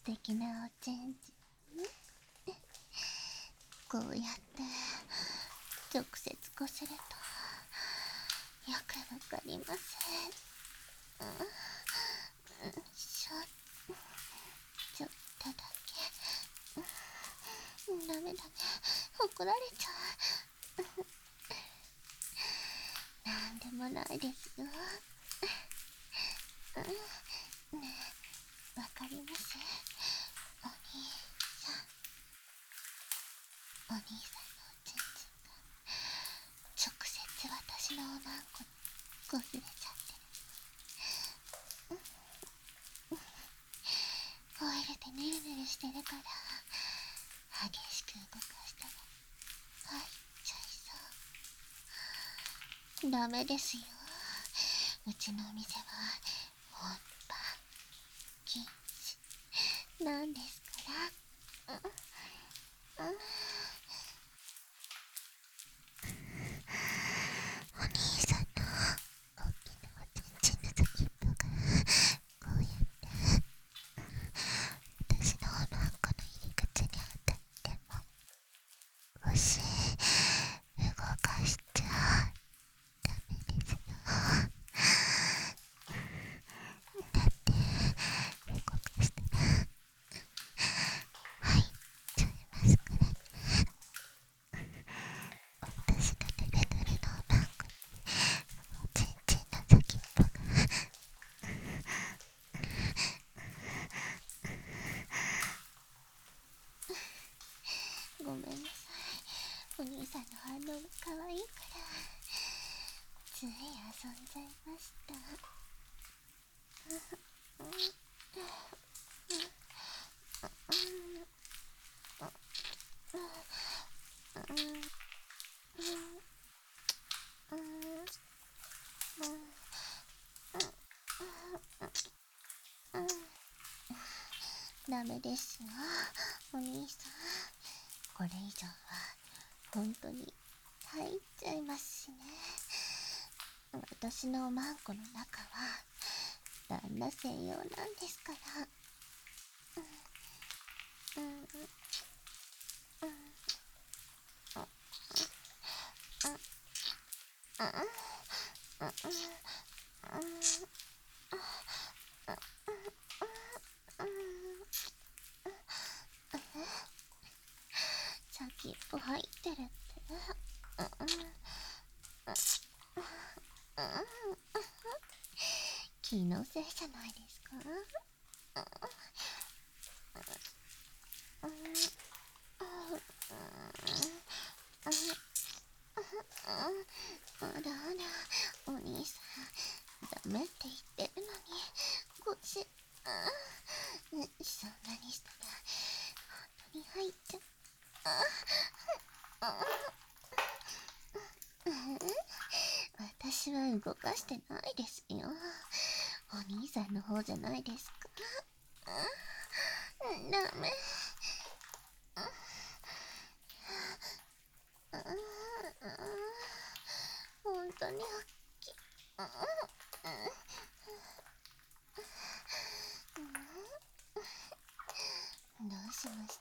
素敵なおちんちん。こうやって直接こするとよくわかります。しょ、ちょっとだけ。ダメだね、怒られちゃう。なんでもないですよ。ねえ、わかります？お兄さん。お兄さんのおちんちんが直接私のおまんこにこすれちゃってる。オイルでヌルヌルしてるから激しく動かしたら入っちゃいそう。ダメですよ。うちのお店は本番禁止なんですから。お兄さんの大きなおちんちんの先っぽがこうやって私のおまんこの入り口に当たっても腰動かしちゃダメですよ。だって動かしたら入っちゃいますからね。私がぬるぬるのおまんこにおちんちんの先っぽがごめんなさい。お兄さんの反応が可愛いからつい遊んじゃいました。ダメですよ、お兄さん。これ以上は本当に入っちゃいますしね。私のおまんこの中は旦那専用なんですから。先っぽ入ってるって。気のせいじゃないですか。あらあら、お兄さんダメって言ってるのに腰そんなにしたら本当に入っちゃう。私は動かしてないですよ。お兄さんの方じゃないですか。ダメ。本当に大きい。どうしました？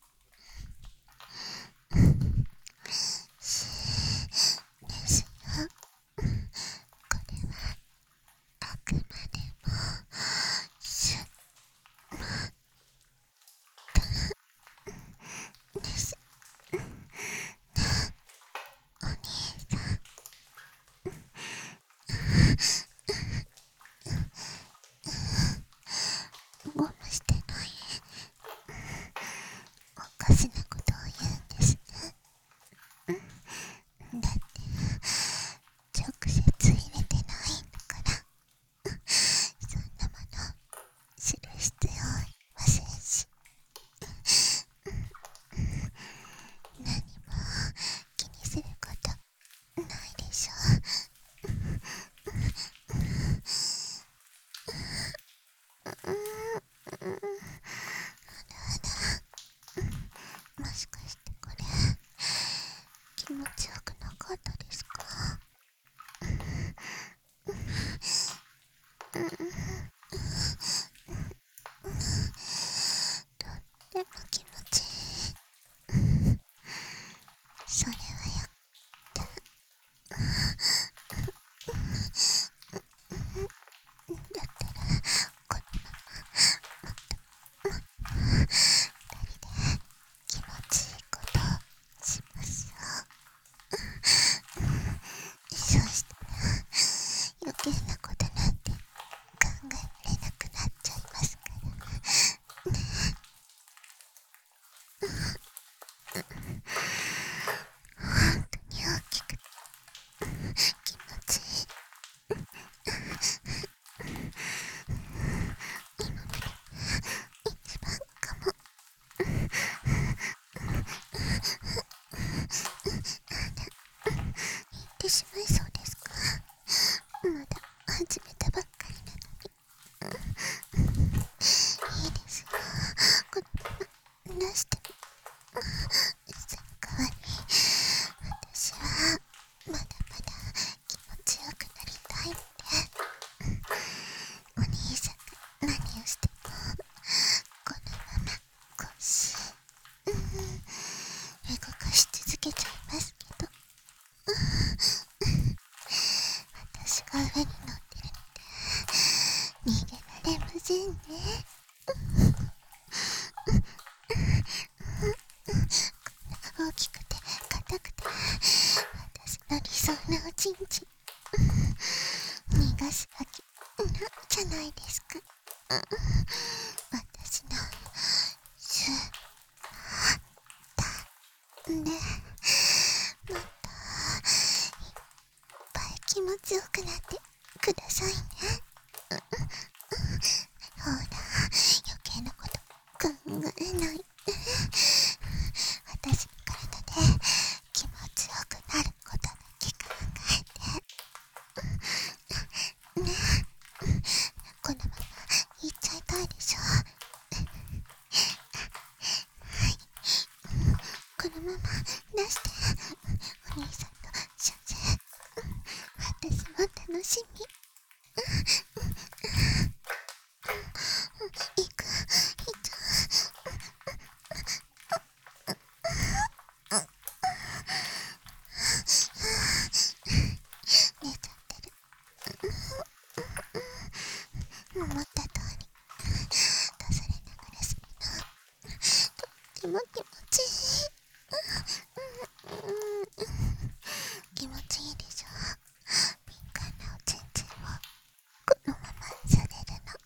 ですよ。これはあくまでもシュッです。お兄さん、ゴムしてない。おかしなことを言うんですね。だって直接入れてないんだから、そんなもの知る必要ありませんし、何も気にすることないでしょ。もしかしてこれ気持ちよくなかったですか？ しまいそうですか？まだ始めたばっかりなのに。いいですよ。このまま出しても。その代わり、私はまだまだ気持ちよくなりたいんで、お兄さんが何をしてもこのまま腰動かし続けちゃいますけど、私が上に乗ってるので逃げられませんね。大きくて硬くて私の理想のおちんちん逃がすわけないじゃないですか。私のシュタでもっといっぱい気持ちよくなってくださいね。ほら、余計なこと考えない。私の体で気持ちよくなることだけ考えてね。このまま言っちゃいたいでしょ。はい、このまま出して。お兄さんの射精私も楽しみ。いく、いっちゃ寝ちゃってる。思った通り出されながらするのとっても気持ちいい。気持ちいいでしょ。敏感なおちんちんをこのままされるの。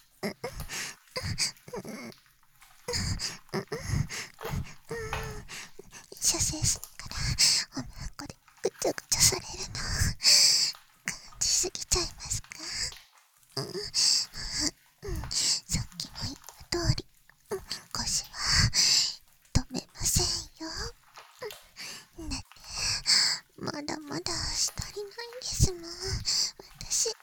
射精しながらおまんこでぐちゃぐちゃされるの感じすぎちゃいますか？さっきも言った通り腰は止めませんよ。だってまだまだ足足りないんですもん私。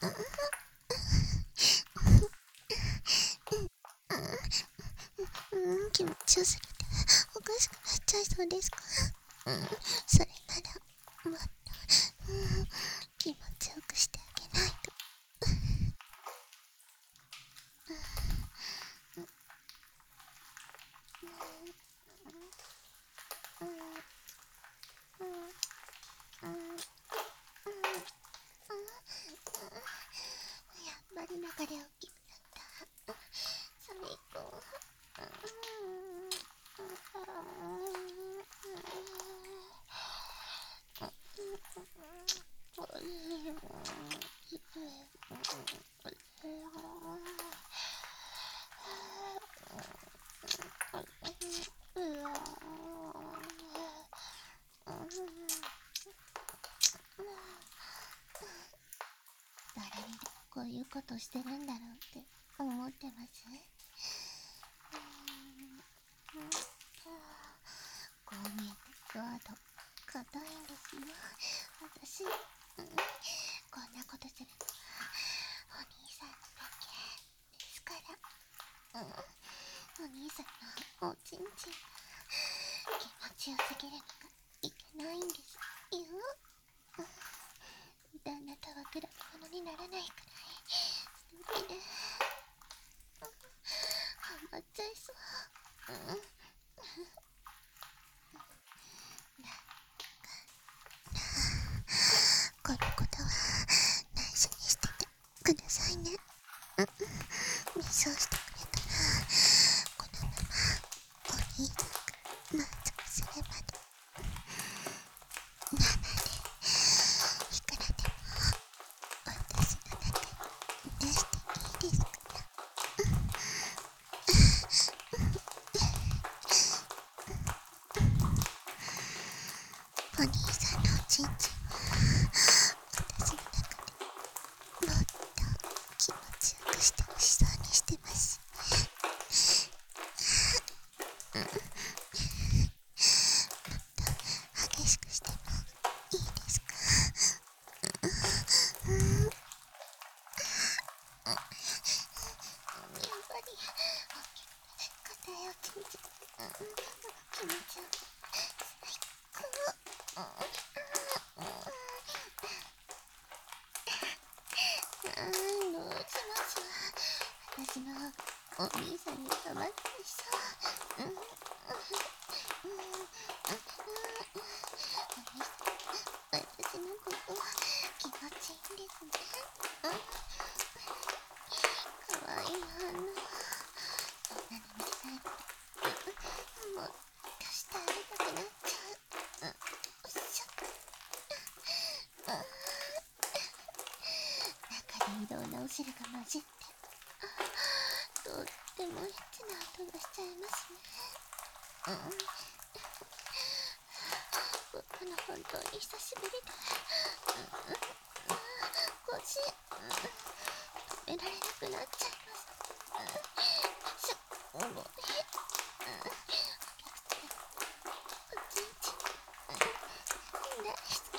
気持ちよすぎておかしくなっちゃいそうですか？それならもっと気持ちよくしてあげないと。やっぱり流れ大きくなった。最高。誰にでもこういうことしてるんだろうって思ってます。こう見えてガード硬いんですよ私。こんなことするのはお兄さんだけですから。お兄さんのおちんちんが気持ちよすぎるのがいけないんですよ。旦那とは比べ物にならないくらい素敵でハマっちゃいそう。このことは内緒にしててくださいね。ミスをしてくれたらこのままお兄さんが満足するまで生でいくらでも私の中に出していいですから。お兄さんのおちんちんは私の中でもっとお兄さんにかまってさ、うん、うん、うん、私のことは気持ちいいんですね。うん、かわいい反応。そんなにうるさいこと、もっとしてあげたくなっちゃう。よっしゃ。中でいろんなお汁が混じって、とってもエッチな音がしちゃいますね。僕の本当に久しぶりで、腰、止められなくなっちゃいます。すごい。お客さん、おちんちん、大好き。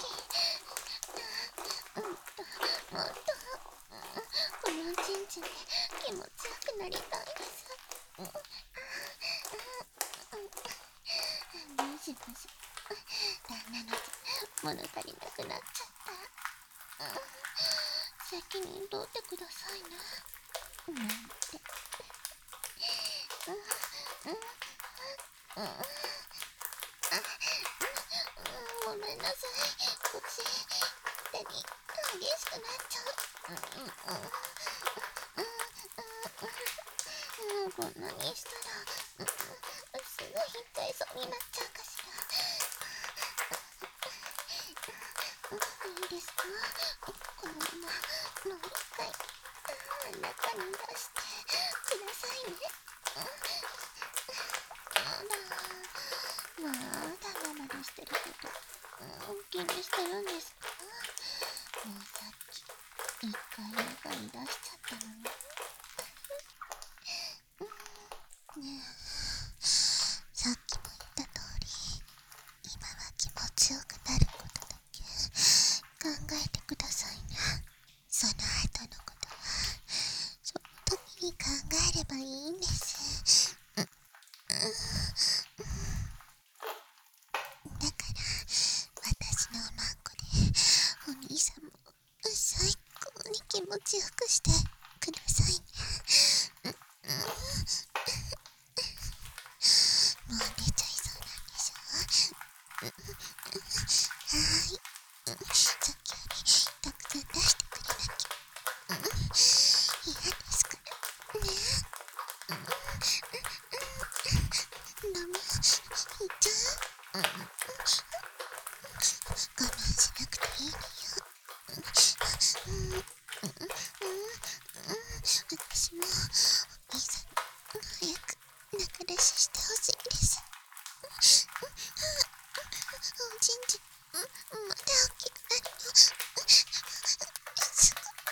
もっと、このおちんちんで気持ちよくなりたいです。もしもし、旦那の物足りなくなっちゃったら、責任取ってくださいね。なんて。ごめんなさい。腰、手に激しくなっちゃう。こんなにしたら、すぐ引っかえそうになっちゃうかしら。いいですか？このまま、もう一回、中に出してくださいね。まだまだしてること、気にしてるんですか？もうさっき、一回中に出しちゃったのに。ねえ、さっきも言った通り、今は気持ちよくなることだけ考えてくださいね。その後のことは、その時に考えればいいんです。だから、私のおまんこで、お兄さんも最高に気持ちよくしてくださいね。もう出ちゃいそうなんでしょ？はーい。さっきよりたくさん出してくれなきゃ。嫌ですからね。ダメ、いっちゃう？我慢しなくていいのよ。私もお兄さんに早く中出ししてほしいです。おちんちん、まだ大きくなるの。す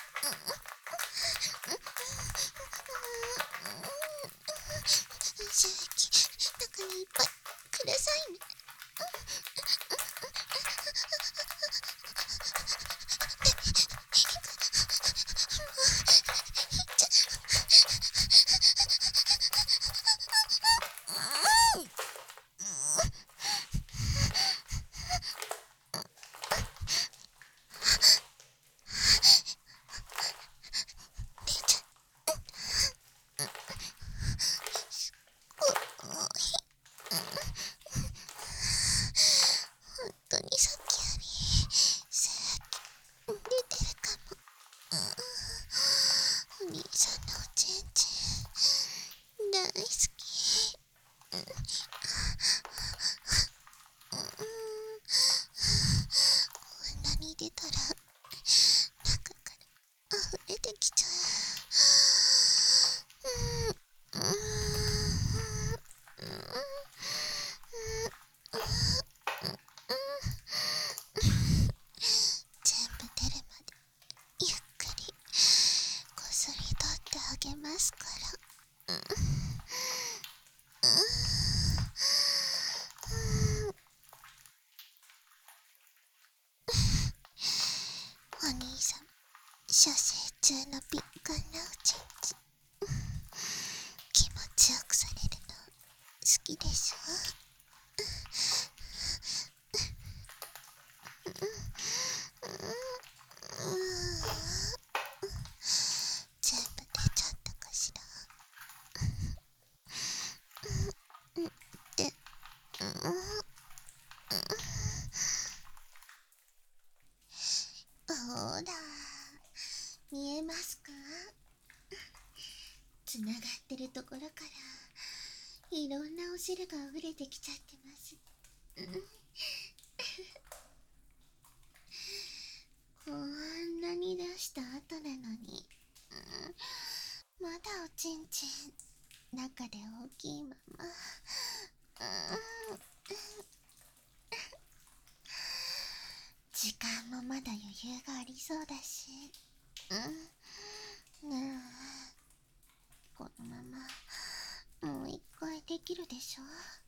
ぐ収益中にいっぱいくださいね。本当にさっきより精液出てるかも。お兄さんのおちんちん大好き。こんなに出たら中から溢れてきちゃ全部出るまでゆっくりこそり取ってあげますから。お兄さん、射精中の敏感なおちんちん、気持ちよくされるの好きでしょ？全部出ちゃったかしら。 見えますか？つながってるところからいろんなお汁が溢れてきちゃってます。こんなに出した後なのに、まだおちんちん中で大きいまま。時間もまだ余裕がありそうだし、ねえ、このままもう一回できるでしょ？